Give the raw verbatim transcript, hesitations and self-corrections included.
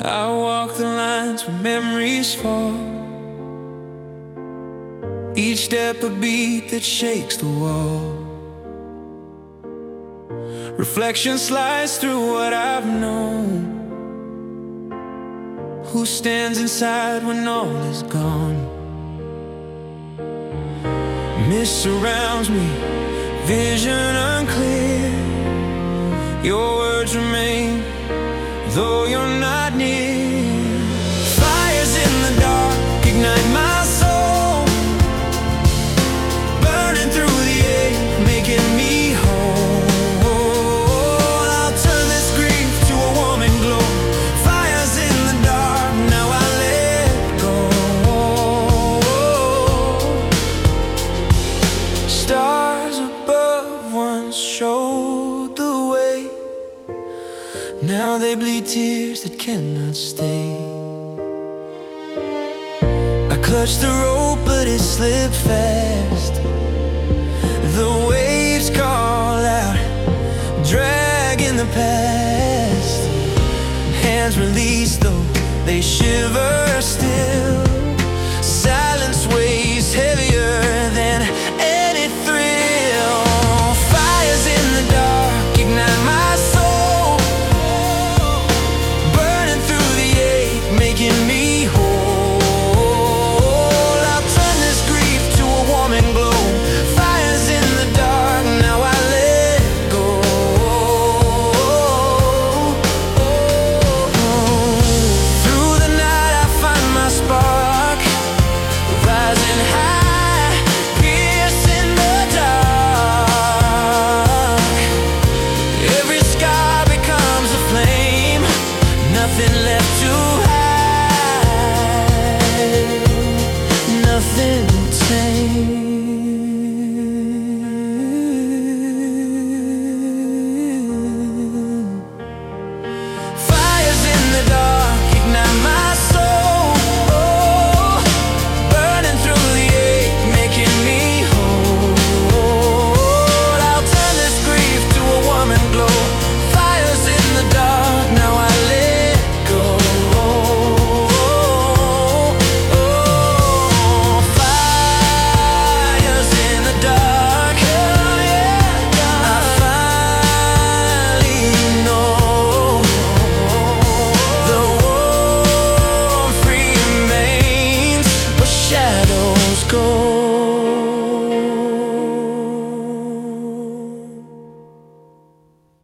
I walk the lines where memories fall, each step a beat that shakes the wall. Reflection slides through what I've known. Who stands inside when all is gone? Mist surrounds me, vision unclear. Your words remain, though you're not near. Fires in the dark ignite my soul, burning through the ache, making me whole. I'll turn this grief to a warm and glow. Fires in the dark, now I let go. Stars above once showed the way, now they bleed tears that cannot stay. I clutched the rope but it slipped fast. The waves call out, dragging the past. Hands release though they shiver still. Silence weighs heavier than any thrill. Fires in the dark ignite my soul, burning through the ache, making me whole. I'll turn this grief to a warm and glow. Fires in the dark, now I let go. Through the night I find my spark, rising high, piercing the dark. Every scar becomes a flame, nothing left to hide, nothing tame. Fires in the dark ignite my soul, burning through the ache, making me whole. I'll turn this grief to a warm and glow. Fires in the dark, now I let go. Fires in the dark, I finally know the warmth remains, but shadows go.